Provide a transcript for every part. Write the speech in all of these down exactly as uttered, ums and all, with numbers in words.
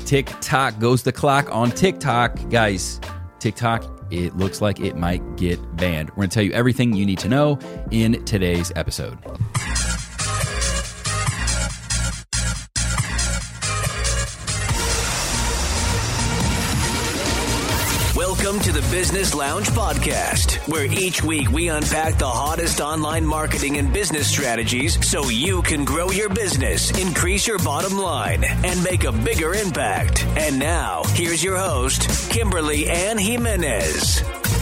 TikTok goes the clock on TikTok. Guys, TikTok, it looks like it might get banned. We're going to tell you everything you need to know in today's episode. Welcome to the Business Lounge Podcast, where each week we unpack the hottest online marketing and business strategies so you can grow your business, increase your bottom line, and make a bigger impact. And now, here's your host, Kimberly Ann Jimenez.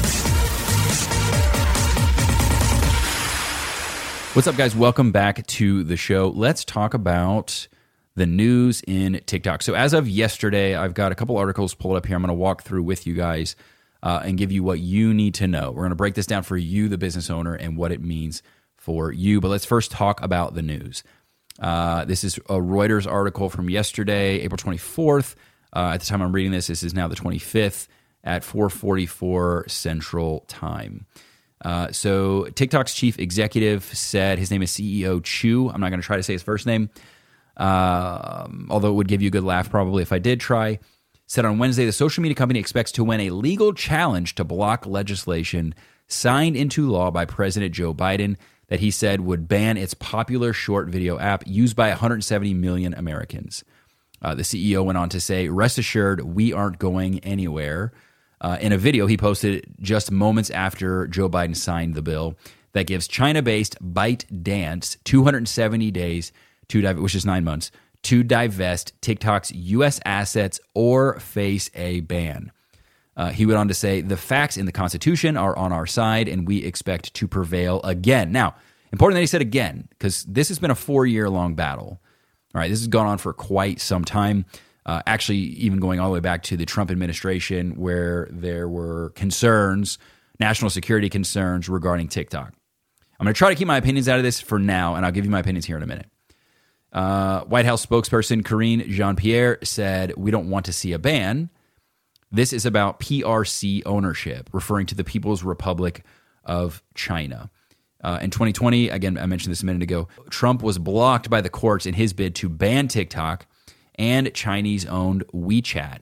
What's up, guys? Welcome back to the show. Let's talk about the news in TikTok. So as of yesterday, I've got a couple articles pulled up here. I'm going to walk through with you guys uh, and give you what you need to know. We're going to break this down for you, the business owner, and what it means for you. But let's first talk about the news. Uh, this is a Reuters article from yesterday, April twenty-fourth. Uh, at the time I'm reading this, this is now the twenty-fifth at four forty-four Central Time. Uh, so TikTok's chief executive said, his name is C E O Chew. I'm not going to try to say his first name. Um, although it would give you a good laugh probably if I did try, said on Wednesday the social media company expects to win a legal challenge to block legislation signed into law by President Joe Biden that he said would ban its popular short video app used by one hundred seventy million Americans. Uh, the C E O went on to say, rest assured, we aren't going anywhere. Uh, in a video he posted just moments after Joe Biden signed the bill that gives China-based ByteDance two hundred seventy days to dive, which is nine months, to divest TikTok's U S assets or face a ban. Uh, he went on to say, the facts in the Constitution are on our side, and we expect to prevail again. Now, important that he said again, because this has been a four-year-long battle. All right, this has gone on for quite some time, uh, actually even going all the way back to the Trump administration, where there were concerns, national security concerns regarding TikTok. I'm going to try to keep my opinions out of this for now, and I'll give you my opinions here in a minute. Uh, White House spokesperson Karine Jean-Pierre said, we don't want to see a ban. This is about P R C ownership, referring to the People's Republic of China. Uh, in twenty twenty, again, I mentioned this a minute ago, Trump was blocked by the courts in his bid to ban TikTok and Chinese-owned WeChat.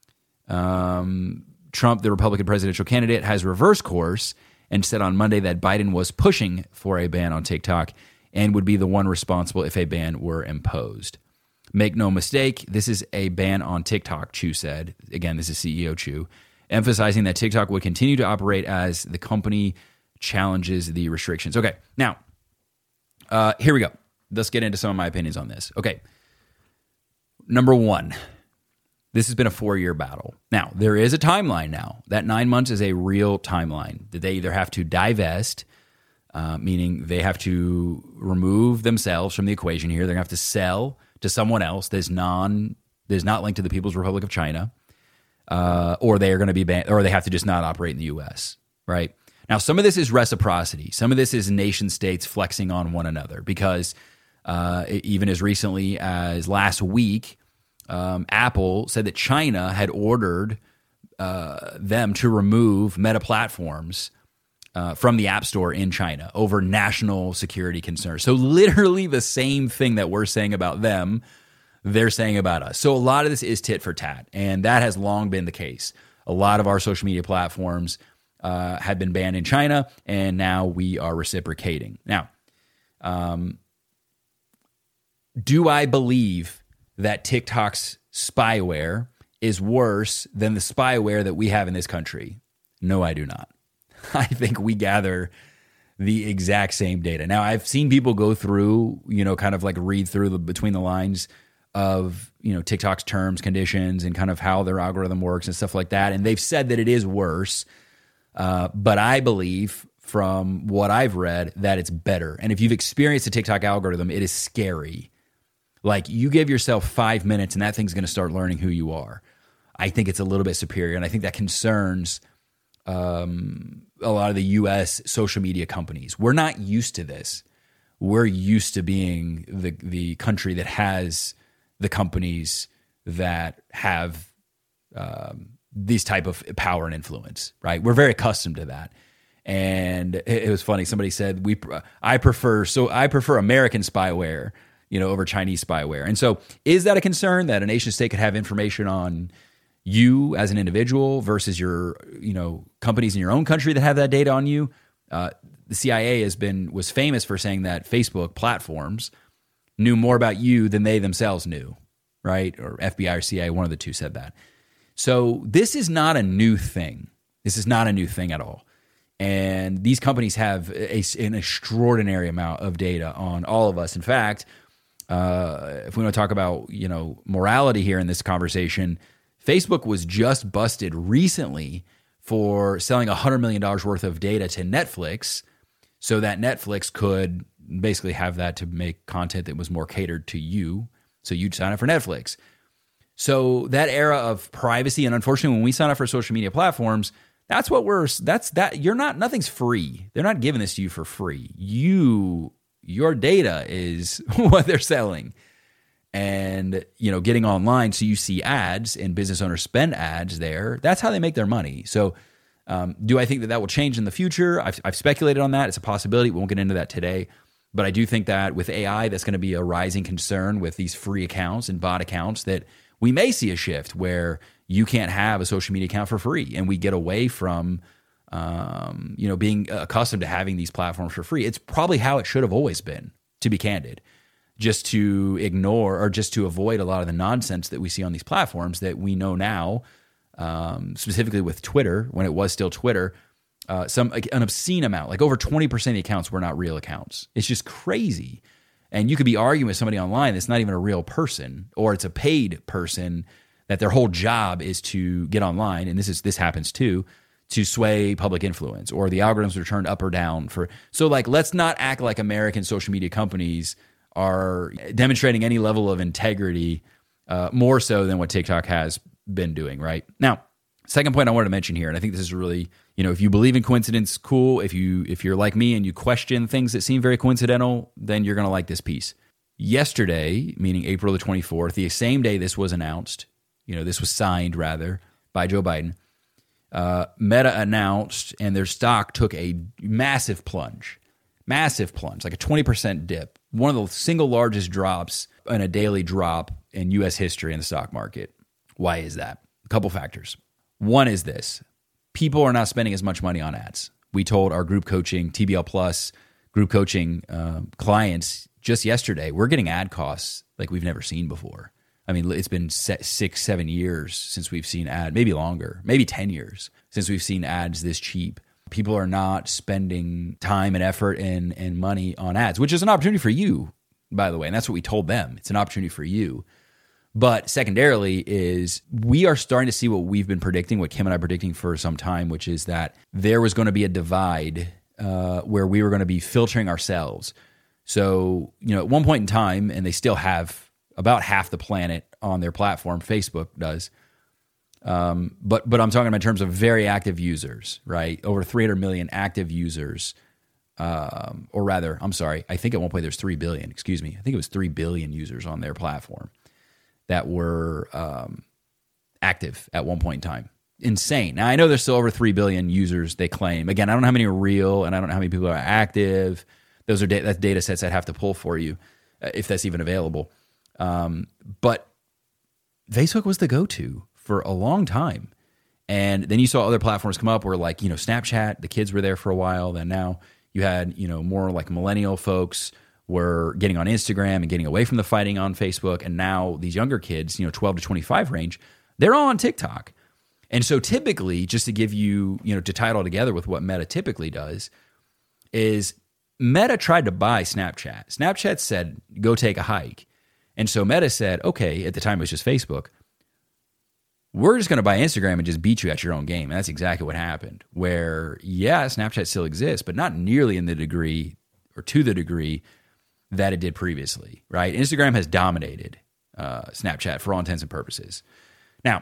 Um, Trump, the Republican presidential candidate, has reversed course and said on Monday that Biden was pushing for a ban on TikTok and would be the one responsible if a ban were imposed. Make no mistake, this is a ban on TikTok, Chew said. Again, this is C E O Chew, emphasizing that TikTok would continue to operate as the company challenges the restrictions. Okay, now, uh, here we go. Let's get into some of my opinions on this. Okay, number one, this has been a four-year battle. Now, there is a timeline now. That nine months is a real timeline. That they either have to divest, Uh, meaning they have to remove themselves from the equation here. They're going to have to sell to someone else that's non, that's not linked to the People's Republic of China, uh, or they are going to be banned, or they have to just not operate in the U S. Right now, some of this is reciprocity. Some of this is nation states flexing on one another because uh, even as recently as last week, um, Apple said that China had ordered uh, them to remove Meta platforms Uh, from the App Store in China over national security concerns. So literally the same thing that we're saying about them, they're saying about us. So a lot of this is tit for tat, and that has long been the case. A lot of our social media platforms uh, have been banned in China, and now we are reciprocating. Now, um, do I believe that TikTok's spyware is worse than the spyware that we have in this country? No, I do not. I think we gather the exact same data. Now, I've seen people go through, you know, kind of like read through the between the lines of, you know, TikTok's terms, conditions, and kind of how their algorithm works and stuff like that. And they've said that it is worse. Uh, but I believe from what I've read that it's better. And if you've experienced the TikTok algorithm, it is scary. Like, you give yourself five minutes and that thing's going to start learning who you are. I think it's a little bit superior. And I think that concerns um, a lot of the U S social media companies. We're not used to this. We're used to being the the country that has the companies that have um, these type of power and influence, right? We're very accustomed to that. And it, it was funny. Somebody said, "We, I prefer so I prefer American spyware you know, over Chinese spyware. And so is that a concern that a nation state could have information on you as an individual versus your, you know, companies in your own country that have that data on you? Uh, the C I A has been, was famous for saying that Facebook platforms knew more about you than they themselves knew, right? Or F B I or C I A, one of the two said that. So this is not a new thing. This is not a new thing at all. And these companies have a, an extraordinary amount of data on all of us. In fact, uh, if we want to talk about, you know, morality here in this conversation, Facebook was just busted recently for selling one hundred million dollars worth of data to Netflix so that Netflix could basically have that to make content that was more catered to you. So you'd sign up for Netflix. So that era of privacy, and unfortunately, when we sign up for social media platforms, that's what we're, that's that, you're not, nothing's free. They're not giving this to you for free. You, your data is what they're selling. And, you know, getting online, so you see ads and business owners spend ads there. That's how they make their money. So um, do I think that that will change in the future? I've, I've speculated on that. It's a possibility. We won't get into that today. But I do think that with A I, that's going to be a rising concern with these free accounts and bot accounts, that we may see a shift where you can't have a social media account for free, and we get away from, um, you know, being accustomed to having these platforms for free. It's probably how it should have always been, to be candid, just to ignore or just to avoid a lot of the nonsense that we see on these platforms that we know now, um, specifically with Twitter, when it was still Twitter, uh, some like, an obscene amount, like over twenty percent of the accounts were not real accounts. It's just crazy. And you could be arguing with somebody online that's not even a real person, or it's a paid person that their whole job is to get online, and this is this happens too, to sway public influence, or the algorithms are turned up or down for. So like, let's not act like American social media companies are demonstrating any level of integrity, uh, more so than what TikTok has been doing, right? Now, second point I wanted to mention here, and I think this is really, you know, if you believe in coincidence, cool. If you if you're like me and you question things that seem very coincidental, then you're going to like this piece. Yesterday, meaning April the twenty-fourth, the same day this was announced, you know, this was signed rather by Joe Biden, uh, Meta announced, and their stock took a massive plunge, massive plunge, like a twenty percent dip. One of the single largest drops in a daily drop in U S history in the stock market. Why is that? A couple factors. One is this. People are not spending as much money on ads. We told our group coaching, T B L Plus, group coaching uh, clients just yesterday, we're getting ad costs like we've never seen before. I mean, it's been six, seven years since we've seen ad, maybe longer, maybe ten years since we've seen ads this cheap. People are not spending time and effort and, and money on ads, which is an opportunity for you, by the way. And that's what we told them. It's an opportunity for you. But secondarily is we are starting to see what we've been predicting, what Kim and I are predicting for some time, which is that there was going to be a divide uh, where we were going to be filtering ourselves. So, you know, at one point in time, and they still have about half the planet on their platform, Facebook does. Um, but but I'm talking about in terms of very active users, right? Over three hundred million active users, um, or rather, I'm sorry, I think at one point there's three billion, excuse me. I think it was three billion users on their platform that were um, active at one point in time. Insane. Now, I know there's still over three billion users they claim. Again, I don't know how many are real, and I don't know how many people are active. Those are da- that's data sets I'd have to pull for you, uh, if that's even available. Um, but Facebook was the go-to for a long time. And then you saw other platforms come up where, like, you know, Snapchat, the kids were there for a while. Then now you had, you know, more like millennial folks were getting on Instagram and getting away from the fighting on Facebook. And now these younger kids, you know, twelve to twenty-five range, they're all on TikTok. And so typically, just to give you, you know, to tie it all together with what Meta typically does, is Meta tried to buy Snapchat. Snapchat said, go take a hike. And so Meta said, okay, at the time it was just Facebook, we're just going to buy Instagram and just beat you at your own game. And that's exactly what happened, where, yeah, Snapchat still exists, but not nearly in the degree or to the degree that it did previously, right? Instagram has dominated uh, Snapchat for all intents and purposes. Now,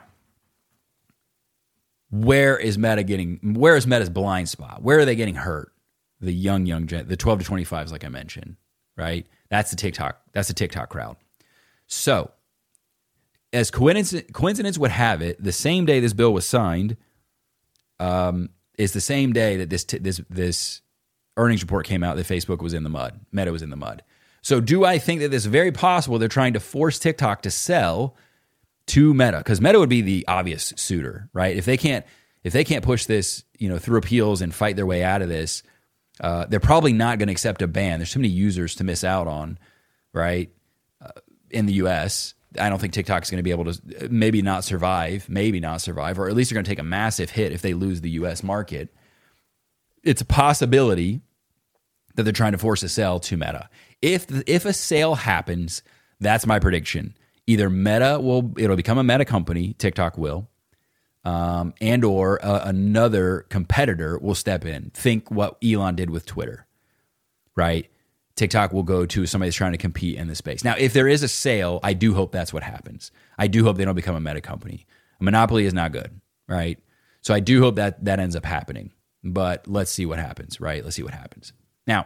where is Meta getting, where is Meta's blind spot? Where are they getting hurt? The young, young, gen, the twelve to twenty-fives, like I mentioned, right? That's the TikTok, that's the TikTok crowd. So, as coincidence, coincidence would have it, the same day this bill was signed um, is the same day that this t- this this earnings report came out that Facebook was in the mud, Meta was in the mud. So do I think that it's very possible they're trying to force TikTok to sell to Meta? Because Meta would be the obvious suitor, right? If they can't, if they can't push this, you know, through appeals and fight their way out of this, uh, they're probably not going to accept a ban. There's too many users to miss out on, right? Uh, in the U S, I don't think TikTok's going to be able to maybe not survive, maybe not survive, or at least they're going to take a massive hit if they lose the U S market. It's a possibility that they're trying to force a sale to Meta. If if a sale happens, that's my prediction. Either Meta will, it'll become a Meta company, TikTok will, um, and or uh, another competitor will step in. Think what Elon did with Twitter, right? TikTok will go to somebody that's trying to compete in the space. Now, if there is a sale, I do hope that's what happens. I do hope they don't become a Meta company. A monopoly is not good, right? So I do hope that that ends up happening. But let's see what happens, right? Let's see what happens. Now,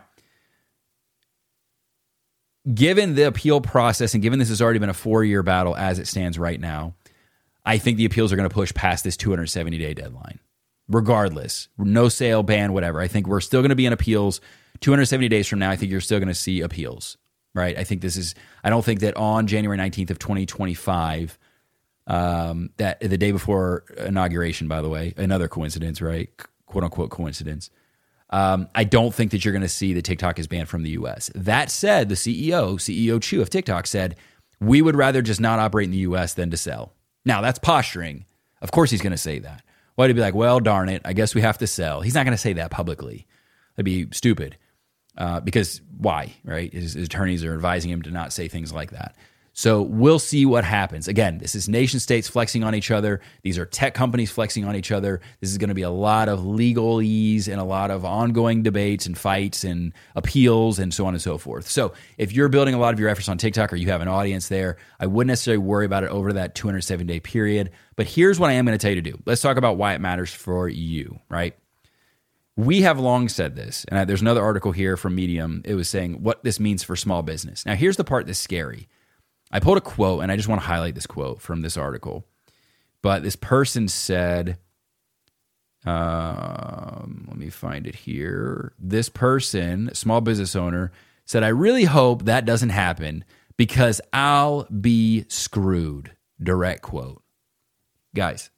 given the appeal process and given this has already been a four-year battle as it stands right now, I think the appeals are going to push past this two hundred seventy day deadline. Regardless, no sale, ban, whatever. I think we're still going to be in appeals. two hundred seventy days from now, I think you're still going to see appeals, right? I think this is, I don't think that on January nineteenth of twenty twenty-five, um, that the day before inauguration, by the way, another coincidence, right? Quote unquote coincidence. Um, I don't think that you're going to see that TikTok is banned from the U S. That said, the C E O, C E O Chu of TikTok said, we would rather just not operate in the U S than to sell. Now, that's posturing. Of course he's going to say that. Why would he be like, well, darn it, I guess we have to sell? He's not going to say that publicly. That'd be stupid. Uh, because why, right? His, his attorneys are advising him to not say things like that. So we'll see what happens. Again, this is nation states flexing on each other. These are tech companies flexing on each other. This is going to be a lot of legalese and a lot of ongoing debates and fights and appeals and so on and so forth. So if you're building a lot of your efforts on TikTok or you have an audience there, I wouldn't necessarily worry about it over that two hundred seven day period. But here's what I am going to tell you to do. Let's talk about why it matters for you, right? We have long said this, and I, there's another article here from Medium. It was saying what this means for small business. Now, here's the part that's scary. I pulled a quote, and I just want to highlight this quote from this article. But this person said, um, let me find it here. This person, small business owner, said, I really hope that doesn't happen because I'll be screwed. Direct quote. Guys,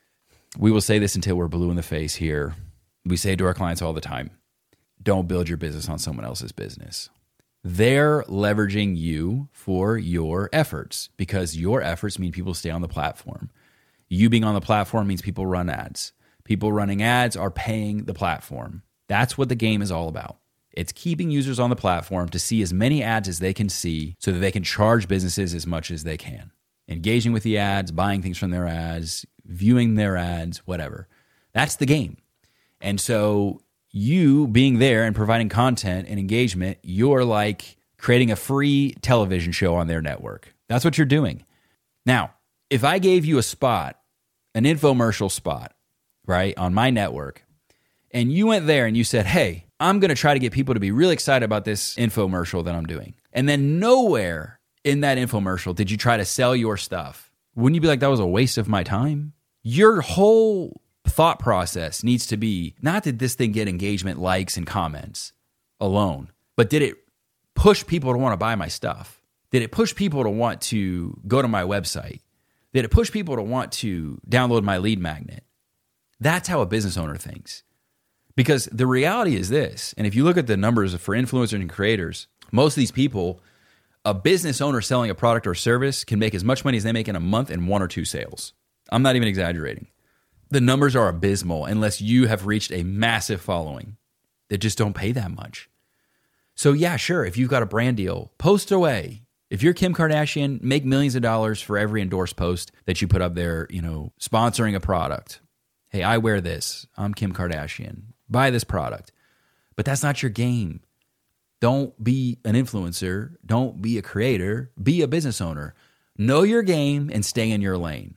we will say this until we're blue in the face here. We say to our clients all the time, don't build your business on someone else's business. They're leveraging you for your efforts because your efforts mean people stay on the platform. You being on the platform means people run ads. People running ads are paying the platform. That's what the game is all about. It's keeping users on the platform to see as many ads as they can see so that they can charge businesses as much as they can. Engaging with the ads, buying things from their ads, viewing their ads, whatever. That's the game. And so you being there and providing content and engagement, you're like creating a free television show on their network. That's what you're doing. Now, if I gave you a spot, an infomercial spot, right, on my network, and you went there and you said, hey, I'm going to try to get people to be really excited about this infomercial that I'm doing. And then nowhere in that infomercial did you try to sell your stuff. Wouldn't you be like, that was a waste of my time? Your whole thought process needs to be, not did this thing get engagement, likes, and comments alone, but did it push people to want to buy my stuff? Did it push people to want to go to my website? Did it push people to want to download my lead magnet? That's how a business owner thinks. Because the reality is this, and if you look at the numbers for influencers and creators, most of these people, a business owner selling a product or service can make as much money as they make in a month in one or two sales. I'm not even exaggerating. The numbers are abysmal unless you have reached a massive following that just don't pay that much. So yeah, sure, if you've got a brand deal, post away. If you're Kim Kardashian, make millions of dollars for every endorsed post that you put up there, you know, sponsoring a product. Hey, I wear this. I'm Kim Kardashian. Buy this product. But that's not your game. Don't be an influencer. Don't be a creator. Be a business owner. Know your game and stay in your lane.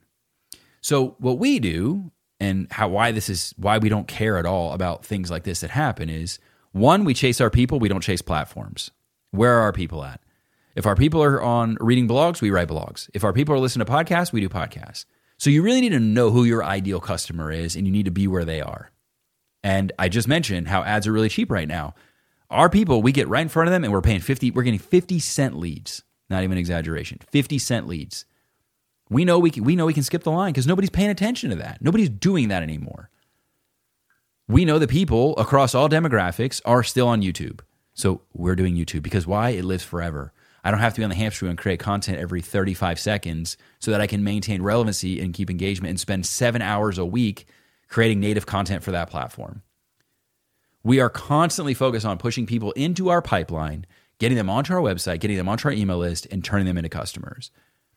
So what we do, and how why this is why we don't care at all about things like this that happen is, one, we chase our people, we don't chase platforms. Where are our people at? If our people are on reading blogs, we write blogs. If our people are listening to podcasts, we do podcasts. So you really need to know who your ideal customer is, and you need to be where they are. And I just mentioned how ads are really cheap right now. our people, we get right in front of them and we're paying fifty, we're getting fifty cent leads. Not even exaggeration. fifty cent leads. We know we can, we know we can skip the line because nobody's paying attention to that. Nobody's doing that anymore. We know the people across all demographics are still on YouTube. So we're doing YouTube because why? It lives forever. I don't have to be on the hamster wheel and create content every thirty-five seconds so that I can maintain relevancy and keep engagement and spend seven hours a week creating native content for that platform. We are constantly focused on pushing people into our pipeline, getting them onto our website, getting them onto our email list, and turning them into customers.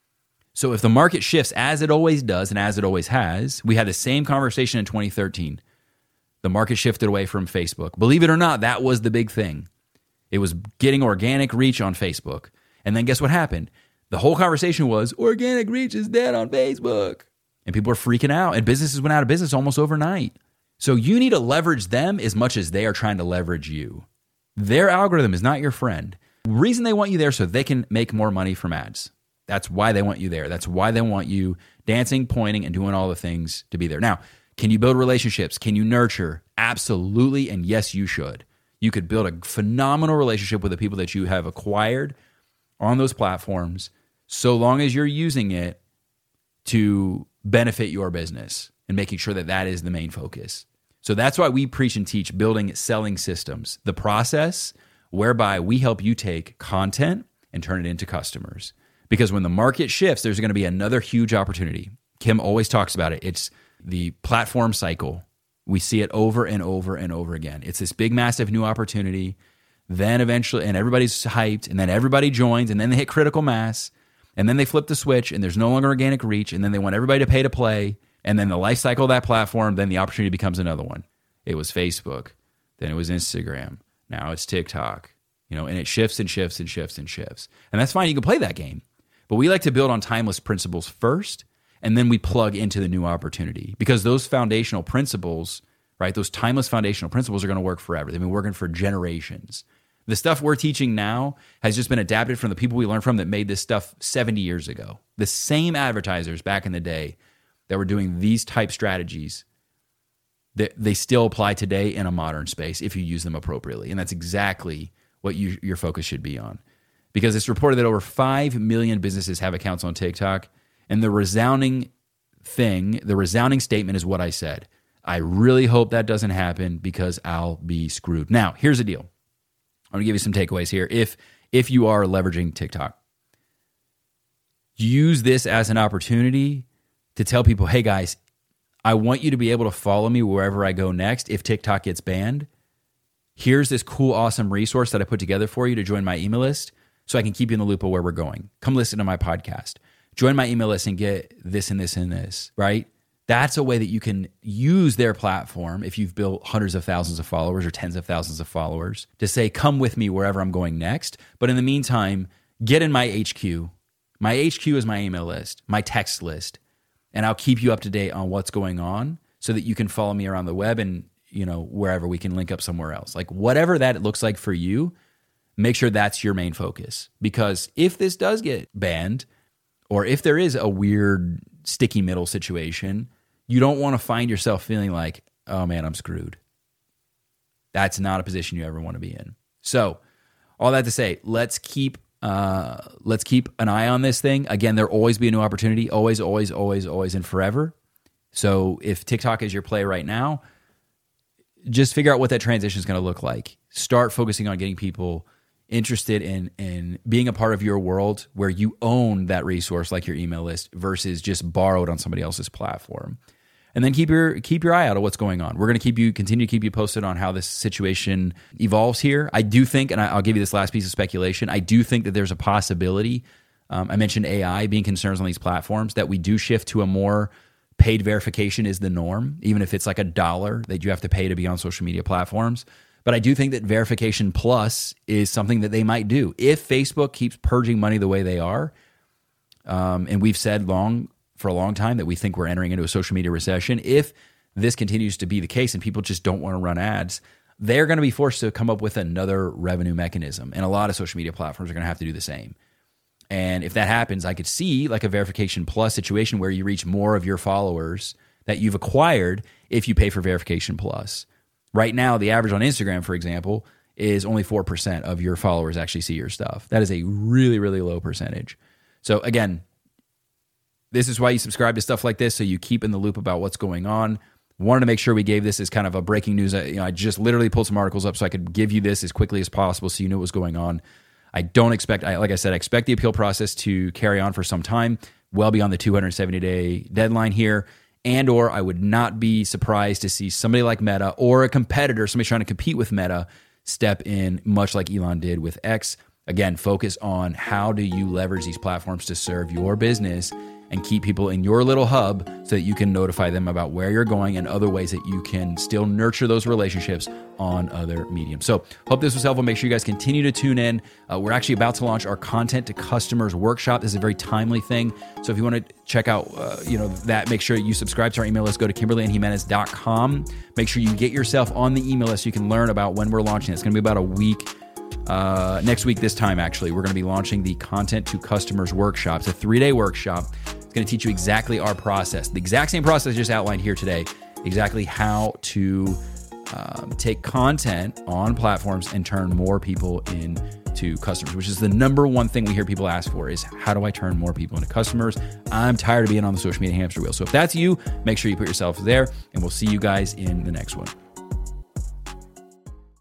So if the market shifts as it always does and as it always has, we had the same conversation in twenty thirteen. The market shifted away from Facebook. Believe it or not, that was the big thing. It was getting organic reach on Facebook. And then guess what happened? The whole conversation was, organic reach is dead on Facebook. And people were freaking out, and businesses went out of business almost overnight. So you need to leverage them as much as they are trying to leverage you. Their algorithm is not your friend. The reason they want you there so they can make more money from ads. That's why they want you there. That's why they want you dancing, pointing, and doing all the things to be there. Now, can you build relationships? Can you nurture? Absolutely, and yes, you should. You could build a phenomenal relationship with the people that you have acquired on those platforms so long as you're using it to benefit your business and making sure that that is the main focus. So that's why we preach and teach building selling systems, the process whereby we help you take content and turn it into customers. Because when the market shifts, there's going to be another huge opportunity. Kim always talks about it. It's the platform cycle. We see it over and over and over again. It's this big, massive new opportunity. Then eventually, and everybody's hyped, and then everybody joins, and then they hit critical mass, and then they flip the switch, and there's no longer organic reach, and then they want everybody to pay to play, and then the life cycle of that platform, then the opportunity becomes another one. It was Facebook, then it was Instagram, now it's TikTok, you know, and it shifts and shifts and shifts and shifts. And that's fine, you can play that game. But we like to build on timeless principles first, and then we plug into the new opportunity. Because those foundational principles, right, those timeless foundational principles are going to work forever. They've been working for generations. The stuff we're teaching now has just been adapted from the people we learned from that made this stuff seventy years ago. The same advertisers back in the day that were doing these type strategies, they, they still apply today in a modern space if you use them appropriately. And that's exactly what you, your focus should be on. Because it's reported that over five million businesses have accounts on TikTok. And the resounding thing, the resounding statement is what I said. I really hope that doesn't happen because I'll be screwed. Now, here's the deal. I'm going to give you some takeaways here. If if you are leveraging TikTok, use this as an opportunity to tell people, hey guys, I want you to be able to follow me wherever I go next if TikTok gets banned. Here's this cool, awesome resource that I put together for you to join my email list so I can keep you in the loop of where we're going. Come listen to my podcast. Join my email list and get this and this and this, right? That's a way that you can use their platform if you've built hundreds of thousands of followers or tens of thousands of followers to say, come with me wherever I'm going next. But in the meantime, get in my H Q. My H Q is my email list, my text list, and I'll keep you up to date on what's going on so that you can follow me around the web and, you know, wherever we can link up somewhere else. Like whatever that looks like for you, make sure that's your main focus. Because if this does get banned, or if there is a weird sticky middle situation, you don't want to find yourself feeling like, oh man, I'm screwed. That's not a position you ever want to be in. So all that to say, let's keep uh, let's keep an eye on this thing. Again, there'll always be a new opportunity, always, always, always, always, and forever. So if TikTok is your play right now, just figure out what that transition is going to look like. Start focusing on getting people interested in in being a part of your world where you own that resource like your email list versus just borrowed on somebody else's platform. And then keep your keep your eye out on what's going on. We're going to keep you continue to keep you posted on how this situation evolves here. I do think, and I'll give you this last piece of speculation, I do think that there's a possibility, um, I mentioned A I being concerns on these platforms, that we do shift to a more paid verification is the norm, even if it's like a dollar that you have to pay to be on social media platforms. But I do think that verification plus is something that they might do. If Facebook keeps purging money the way they are, um, and we've said long for a long time that we think we're entering into a social media recession, if this continues to be the case and people just don't want to run ads, they're going to be forced to come up with another revenue mechanism. And a lot of social media platforms are going to have to do the same. And if that happens, I could see like a verification plus situation where you reach more of your followers that you've acquired if you pay for verification plus. Right now, the average on Instagram, for example, is only four percent of your followers actually see your stuff. That is a really, really low percentage. So again, this is why you subscribe to stuff like this, so you keep in the loop about what's going on. Wanted to make sure we gave this as kind of a breaking news. I, you know, I just literally pulled some articles up so I could give you this as quickly as possible so you knew what was going on. I don't expect, I, like I said, I expect the appeal process to carry on for some time, well beyond the two hundred seventy day deadline here. And or I would not be surprised to see somebody like Meta or a competitor, somebody trying to compete with Meta, step in, much like Elon did with X. Again, focus on how do you leverage these platforms to serve your business and keep people in your little hub so that you can notify them about where you're going and other ways that you can still nurture those relationships on other mediums. So hope this was helpful. Make sure you guys continue to tune in. Uh, we're actually about to launch our Content to Customers workshop. This is a very timely thing. So if you want to check out uh, you know that, make sure you subscribe to our email list. Go to kimberly and jimenez dot com. Make sure you get yourself on the email list so you can learn about when we're launching. It's going to be about a week. Uh, next week, this time, actually, we're going to be launching the Content to Customers workshop. It's a three-day workshop. It's going to teach you exactly our process, the exact same process just outlined here today, exactly how to um, take content on platforms and turn more people into customers, which is the number one thing we hear people ask for is, how do I turn more people into customers? I'm tired of being on the social media hamster wheel. So if that's you, make sure you put yourself there, and we'll see you guys in the next one.